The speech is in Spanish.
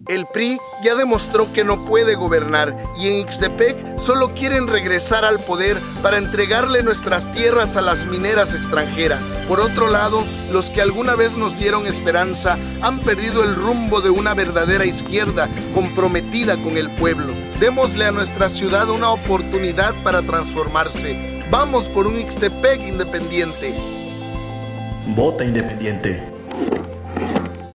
El PRI ya demostró que no puede gobernar y en Ixtepec solo quieren regresar al poder para entregarle nuestras tierras a las mineras extranjeras. Por otro lado, los que alguna vez nos dieron esperanza han perdido el rumbo de una verdadera izquierda comprometida con el pueblo. Démosle a nuestra ciudad una oportunidad para transformarse. Vamos por un Ixtepec independiente. Vota independiente.